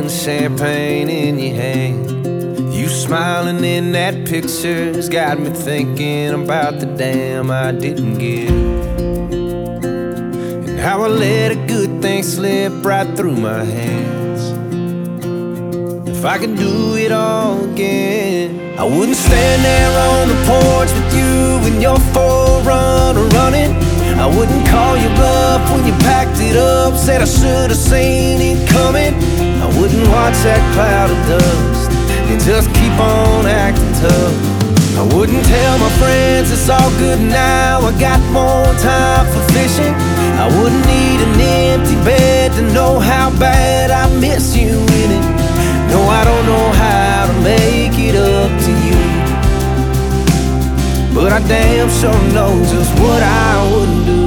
and champagne in your hand. You smiling in that picture's got me thinking about the damn I didn't get, and how I let a good thing slip right through my hands. If I could do it all again, I wouldn't stand there on the porch with you in your 4Runner running. I wouldn't call you bluff when you packed it up, said I should've seen it coming. I wouldn't watch that cloud of dust and just keep on acting tough. I wouldn't tell my friends it's all good now, I got more time for fishing. I wouldn't need an empty bed to know how bad I miss you in it. No, I don't know how to make it up to you, but I damn sure know just what I wouldn't do.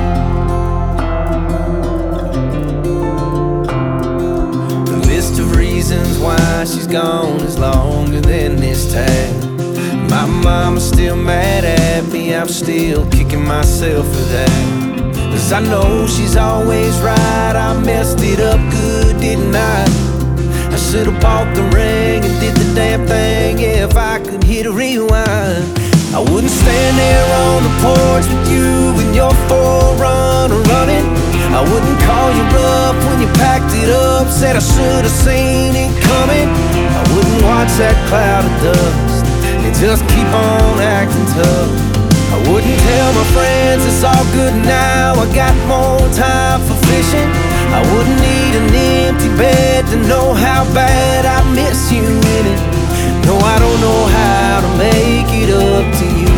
The list of reasons why she's gone is longer than this tag. My mama's still mad at me, I'm still kicking myself for that. 'Cause I know she's always right, I messed it up good, didn't I? I should've bought the ring and did the damn thing, yeah, if I could hit a rewind. I wouldn't stand there on the porch with you in your 4Runner running. I wouldn't call you bluff when you packed it up, said I should've seen it coming. I wouldn't watch that cloud of dust and just keep on acting tough. I wouldn't tell my friends it's all good now, I got more time for fishing. I wouldn't need an empty bed to know how bad I miss you in it. No, I don't know how to make it up to you,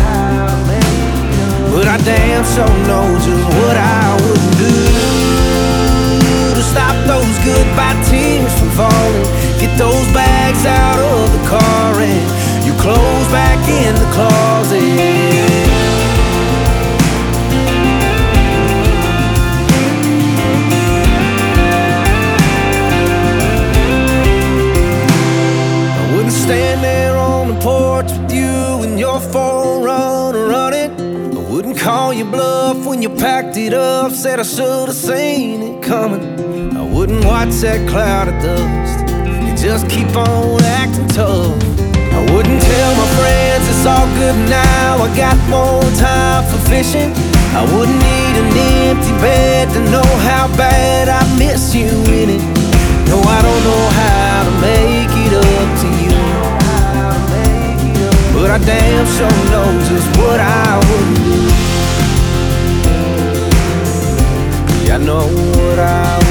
but I damn sure know just what I wouldn't do to stop those goodbye tears from falling. Get those bags out of the car and your clothes back in the closet. Stand there on the porch with you in your 4Runner running. I wouldn't call you bluff when you packed it up, said I should've seen it coming. I wouldn't watch that cloud of dust and just keep on acting tough. I wouldn't tell my friends it's all good now, I got more time for fishing. I wouldn't need an empty bed to know how bad I miss you in it. No, I don't know how to make it up to you, but I damn sure know just what I wouldn't do. Yeah, I know what I